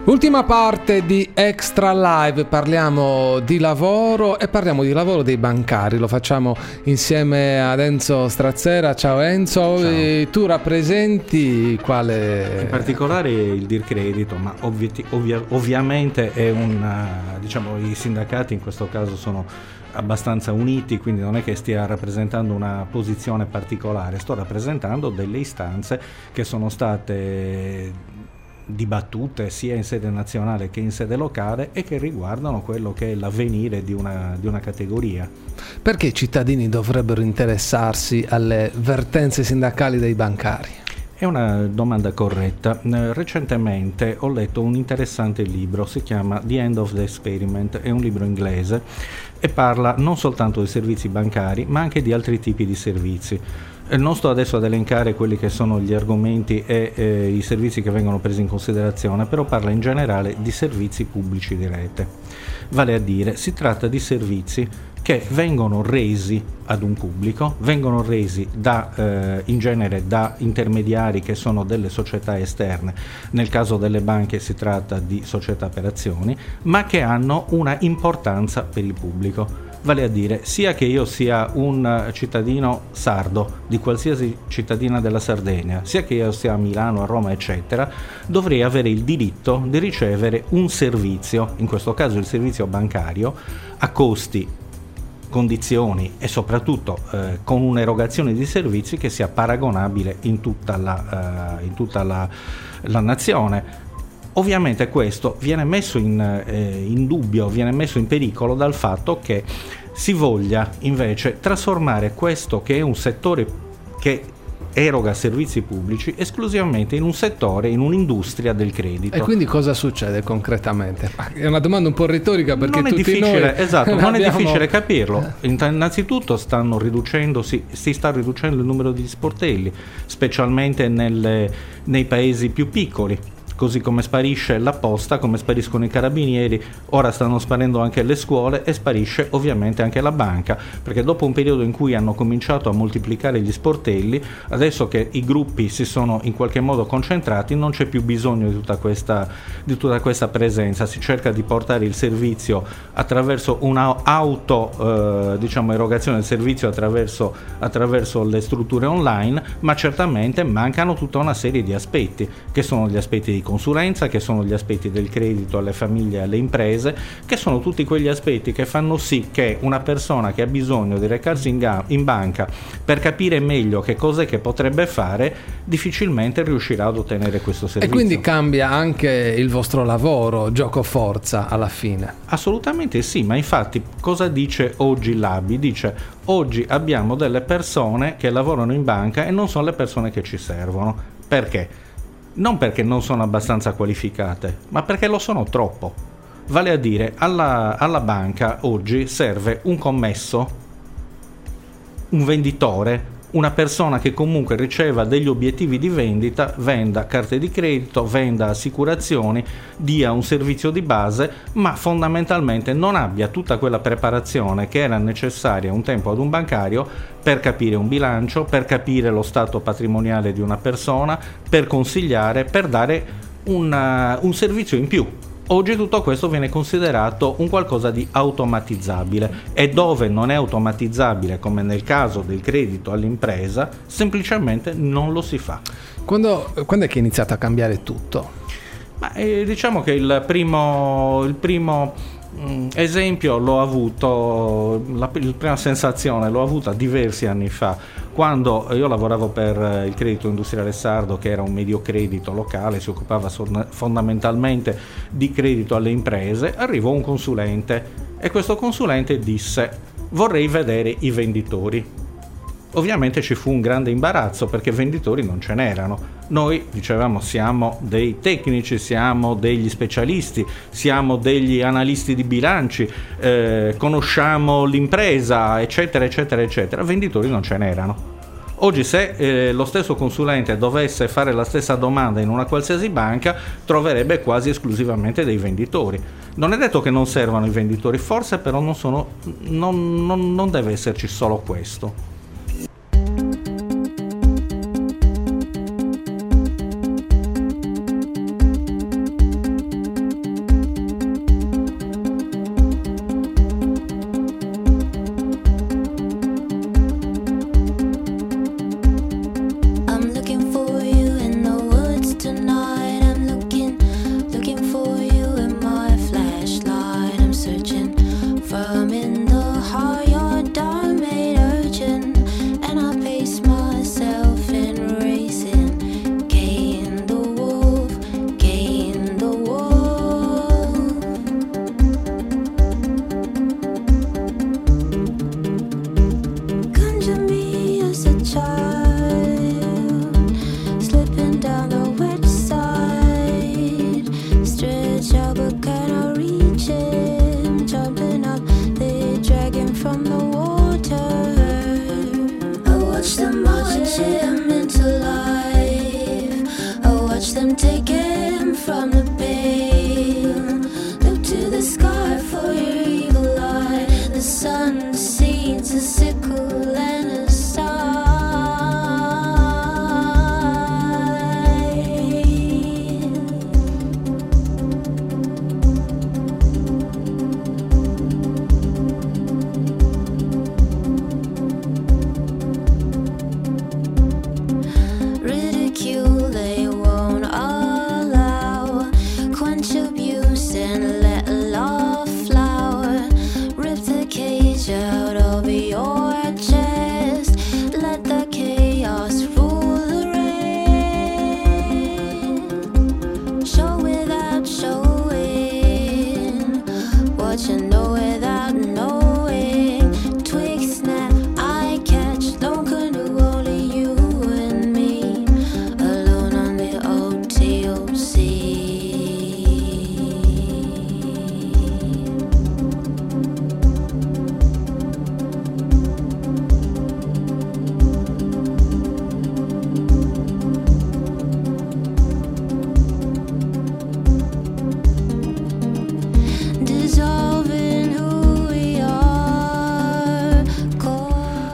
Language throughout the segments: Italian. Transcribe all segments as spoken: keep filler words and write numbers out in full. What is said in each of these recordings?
Ultima parte di Extra Live, parliamo di lavoro e parliamo di lavoro dei bancari, lo facciamo insieme ad Enzo Strazzera. Ciao Enzo. Ciao. E tu rappresenti quale? In particolare il Dir Credito, ma ovvi- ovvia- ovviamente è una, diciamo, i sindacati in questo caso sono abbastanza uniti, quindi non è che stia rappresentando una posizione particolare, sto rappresentando delle istanze che sono state dibattute sia in sede nazionale che in sede locale e che riguardano quello che è l'avvenire di una, di una categoria. Perché i cittadini dovrebbero interessarsi alle vertenze sindacali dei bancari? È una domanda corretta. Recentemente ho letto un interessante libro, si chiama The End of the Experiment, è un libro inglese e parla non soltanto di servizi bancari ma anche di altri tipi di servizi. Non sto adesso ad elencare quelli che sono gli argomenti e eh, i servizi che vengono presi in considerazione, però parla in generale di servizi pubblici di rete. Vale a dire, si tratta di servizi che vengono resi ad un pubblico, vengono resi da, eh, in genere da intermediari che sono delle società esterne, nel caso delle banche si tratta di società per azioni, ma che hanno una importanza per il pubblico. Vale a dire, sia che io sia un cittadino sardo, di qualsiasi cittadina della Sardegna, sia che io sia a Milano, a Roma, eccetera, dovrei avere il diritto di ricevere un servizio, in questo caso il servizio bancario, a costi, condizioni e soprattutto eh, con un'erogazione di servizi che sia paragonabile in tutta la, uh, in tutta la, la nazione. Ovviamente questo viene messo in, eh, in dubbio, viene messo in pericolo dal fatto che si voglia invece trasformare questo che è un settore che eroga servizi pubblici esclusivamente in un settore, in un'industria del credito. E quindi cosa succede concretamente? È una domanda un po' retorica perché non è tutti difficile, noi esatto, non abbiamo... è difficile capirlo. Innanzitutto stanno riducendosi, si sta riducendo il numero di sportelli, specialmente nelle, nei paesi più piccoli. Così come sparisce la posta, come spariscono i carabinieri, ora stanno sparendo anche le scuole e sparisce ovviamente anche la banca, perché dopo un periodo in cui hanno cominciato a moltiplicare gli sportelli, adesso che i gruppi si sono in qualche modo concentrati non c'è più bisogno di tutta questa, di tutta questa presenza, si cerca di portare il servizio attraverso un'auto eh, diciamo erogazione del servizio attraverso, attraverso le strutture online, ma certamente mancano tutta una serie di aspetti, che sono gli aspetti di consulenza, che sono gli aspetti del credito alle famiglie e alle imprese, che sono tutti quegli aspetti che fanno sì che una persona che ha bisogno di recarsi in, ga- in banca per capire meglio che cos'è che potrebbe fare, difficilmente riuscirà ad ottenere questo servizio. E quindi cambia anche il vostro lavoro, gioco forza alla fine? Assolutamente sì, ma infatti cosa dice oggi l'A B I? Dice: oggi abbiamo delle persone che lavorano in banca e non sono le persone che ci servono. Perché? Non perché non sono abbastanza qualificate, ma perché lo sono troppo. Vale a dire, alla, alla banca oggi serve un commesso, un venditore, una persona che comunque riceva degli obiettivi di vendita, venda carte di credito, venda assicurazioni, dia un servizio di base, ma fondamentalmente non abbia tutta quella preparazione che era necessaria un tempo ad un bancario per capire un bilancio, per capire lo stato patrimoniale di una persona, per consigliare, per dare una, un servizio in più. Oggi tutto questo viene considerato un qualcosa di automatizzabile e dove non è automatizzabile, come nel caso del credito all'impresa, semplicemente non lo si fa. Quando, quando è che è iniziato a cambiare tutto? Ma, eh, diciamo che il primo, il primo mh, esempio l'ho avuto, la, la prima sensazione l'ho avuta diversi anni fa, quando io lavoravo per il Credito Industriale Sardo, che era un medio credito locale, si occupava son- fondamentalmente di credito alle imprese. Arrivò un consulente e questo consulente disse: vorrei vedere i venditori. Ovviamente ci fu un grande imbarazzo perché venditori non ce n'erano. Noi dicevamo siamo dei tecnici, siamo degli specialisti, siamo degli analisti di bilanci, eh, conosciamo l'impresa, eccetera, eccetera, eccetera. Venditori non ce n'erano. Oggi se eh, lo stesso consulente dovesse fare la stessa domanda in una qualsiasi banca, troverebbe quasi esclusivamente dei venditori. Non è detto che non servano i venditori, forse però non, sono, non, non, non deve esserci solo questo.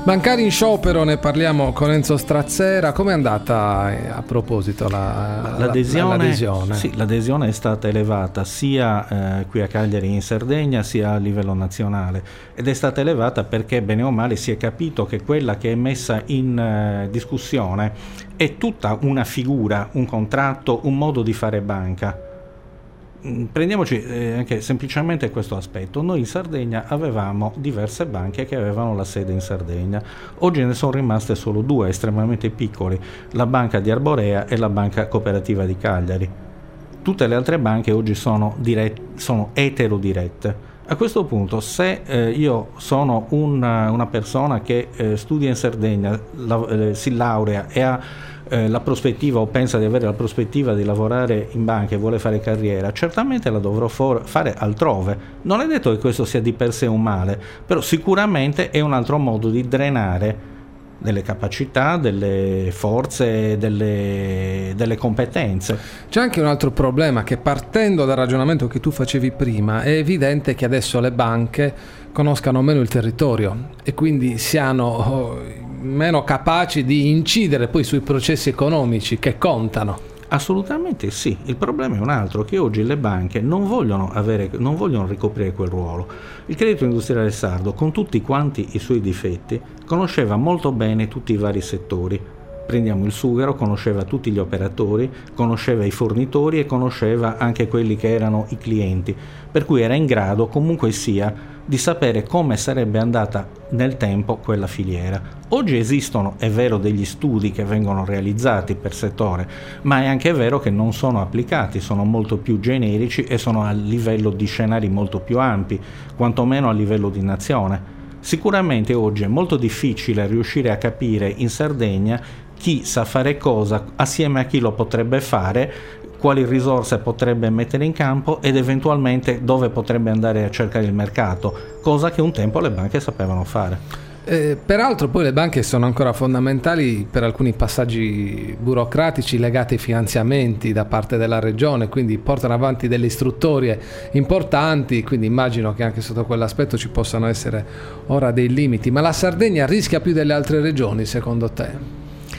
Bancari in sciopero, ne parliamo con Enzo Strazzera. Com'è andata eh, a proposito la, l'adesione? l'adesione? Sì, l'adesione è stata elevata sia eh, qui a Cagliari in Sardegna sia a livello nazionale, ed è stata elevata perché bene o male si è capito che quella che è messa in eh, discussione è tutta una figura, un contratto, un modo di fare banca. Prendiamoci eh, anche semplicemente questo aspetto. Noi in Sardegna avevamo diverse banche che avevano la sede in Sardegna. Oggi ne sono rimaste solo due estremamente piccoli, la banca di Arborea e la banca cooperativa di Cagliari. Tutte le altre banche oggi sono, dirett- sono eterodirette. A questo punto, se eh, io sono una, una persona che eh, studia in Sardegna, la, eh, si laurea e ha eh, la prospettiva o pensa di avere la prospettiva di lavorare in banca e vuole fare carriera, certamente la dovrò for- fare altrove. Non è detto che questo sia di per sé un male, però sicuramente è un altro modo di drenare delle capacità, delle forze, delle, delle competenze. C'è anche un altro problema, che partendo dal ragionamento che tu facevi prima, è evidente che adesso le banche conoscano meno il territorio e quindi siano meno capaci di incidere poi sui processi economici che contano. Assolutamente sì, il problema è un altro, che oggi le banche non vogliono avere, non vogliono ricoprire quel ruolo. Il credito industriale sardo, con tutti quanti i suoi difetti, conosceva molto bene tutti i vari settori. Prendiamo il sughero, conosceva tutti gli operatori, conosceva i fornitori e conosceva anche quelli che erano i clienti, per cui era in grado comunque sia di sapere come sarebbe andata nel tempo quella filiera. Oggi esistono, è vero, degli studi che vengono realizzati per settore, ma è anche vero che non sono applicati, sono molto più generici e sono a livello di scenari molto più ampi, quantomeno a livello di nazione. Sicuramente oggi è molto difficile riuscire a capire in Sardegna chi sa fare cosa, assieme a chi lo potrebbe fare, quali risorse potrebbe mettere in campo ed eventualmente dove potrebbe andare a cercare il mercato, cosa che un tempo le banche sapevano fare. Eh, peraltro poi le banche sono ancora fondamentali per alcuni passaggi burocratici legati ai finanziamenti da parte della regione, quindi portano avanti delle istruttorie importanti, quindi immagino che anche sotto quell'aspetto ci possano essere ora dei limiti. Ma la Sardegna rischia più delle altre regioni secondo te?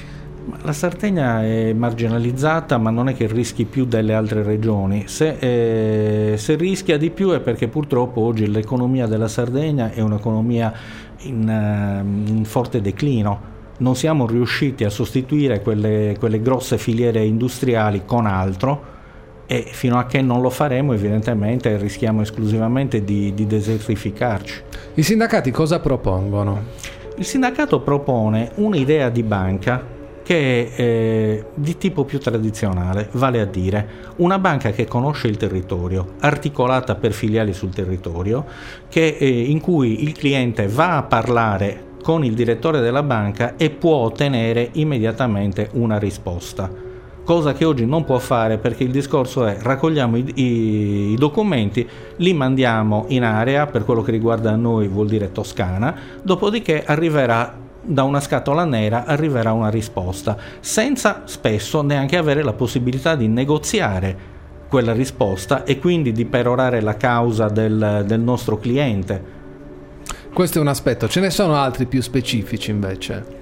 La Sardegna è marginalizzata, ma non è che rischi più delle altre regioni. Se, eh, se rischia di più è perché purtroppo oggi l'economia della Sardegna è un'economia in, uh, in forte declino. Non siamo riusciti a sostituire quelle, quelle grosse filiere industriali con altro, e fino a che non lo faremo evidentemente rischiamo esclusivamente di, di desertificarci. I sindacati cosa propongono? Il sindacato propone un'idea di banca che è eh, di tipo più tradizionale, vale a dire una banca che conosce il territorio, articolata per filiali sul territorio, che, eh, in cui il cliente va a parlare con il direttore della banca e può ottenere immediatamente una risposta, cosa che oggi non può fare, perché il discorso è: raccogliamo i, i, i documenti, li mandiamo in area, per quello che riguarda noi vuol dire Toscana, dopodiché arriverà da una scatola nera, arriverà una risposta, senza spesso neanche avere la possibilità di negoziare quella risposta e quindi di perorare la causa del, del nostro cliente. Questo è un aspetto, ce ne sono altri più specifici invece?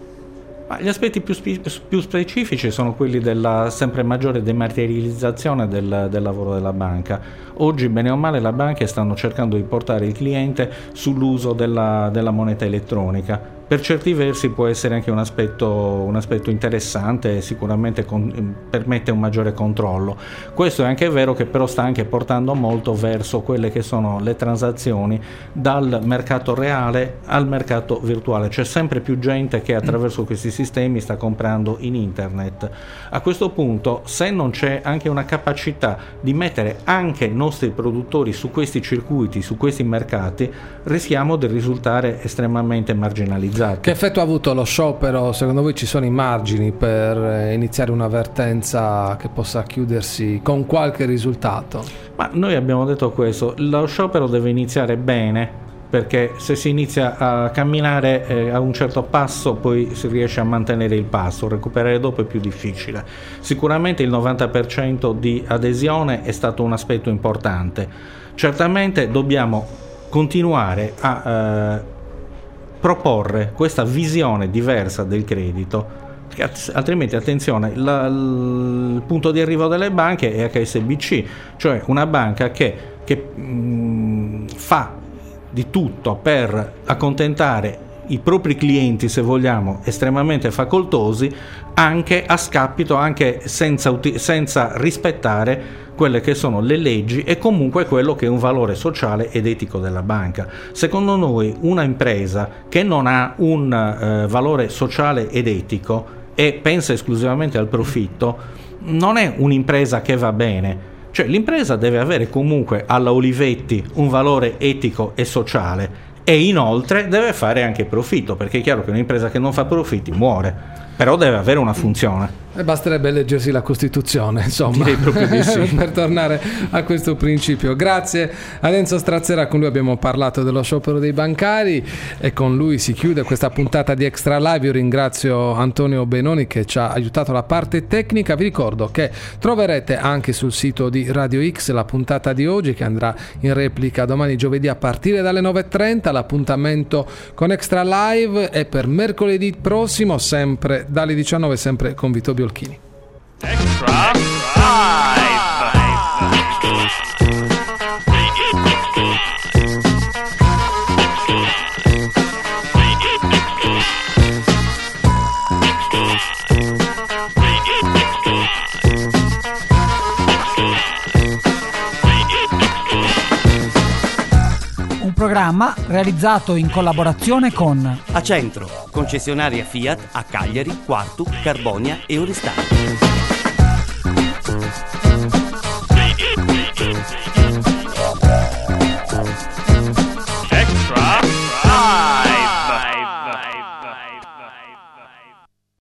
Ma gli aspetti più, spe- più specifici sono quelli della sempre maggiore dematerializzazione del, del lavoro della banca. Oggi, bene o male, le banche stanno cercando di portare il cliente sull'uso della, della moneta elettronica. Per certi versi può essere anche un aspetto, un aspetto interessante e sicuramente con, permette un maggiore controllo. Questo è anche vero, che però sta anche portando molto verso quelle che sono le transazioni dal mercato reale al mercato virtuale. C'è sempre più gente che attraverso questi sistemi sta comprando in internet. A questo punto, se non c'è anche una capacità di mettere anche i nostri produttori su questi circuiti, su questi mercati, rischiamo di risultare estremamente marginalizzati. Che effetto ha avuto lo sciopero? Secondo voi ci sono i margini per iniziare una vertenza che possa chiudersi con qualche risultato? Ma noi abbiamo detto questo: lo sciopero deve iniziare bene, perché se si inizia a camminare eh, a un certo passo poi si riesce a mantenere il passo, recuperare dopo è più difficile. Sicuramente il novanta per cento di adesione è stato un aspetto importante. Certamente dobbiamo continuare a eh, proporre questa visione diversa del credito, perché altrimenti, attenzione, la, il punto di arrivo delle banche è H S B C, cioè una banca che, che mh, fa di tutto per accontentare i propri clienti, se vogliamo, estremamente facoltosi, anche a scapito, anche senza, uti- senza rispettare quelle che sono le leggi e comunque quello che è un valore sociale ed etico della banca. Secondo noi una impresa che non ha un eh, valore sociale ed etico e pensa esclusivamente al profitto non è un'impresa che va bene. Cioè l'impresa deve avere comunque alla Olivetti un valore etico e sociale e inoltre deve fare anche profitto, perché è chiaro che un'impresa che non fa profitti muore, però deve avere una funzione. E basterebbe leggersi la Costituzione, insomma, direi proprio di sì. per tornare a questo principio. Grazie ad Enzo Strazzera, con lui abbiamo parlato dello sciopero dei bancari e con lui si chiude questa puntata di Extra Live. Io ringrazio Antonio Benoni che ci ha aiutato la parte tecnica. Vi ricordo che troverete anche sul sito di Radio X la puntata di oggi, che andrà in replica domani giovedì a partire dalle nove e trenta. L'appuntamento con Extra Live è per mercoledì prossimo, sempre dalle diciannove, sempre con Vito Biolchini. Extra Live. Un programma realizzato in collaborazione con Acentro, concessionaria Fiat a Cagliari, Quartu, Carbonia e Oristano.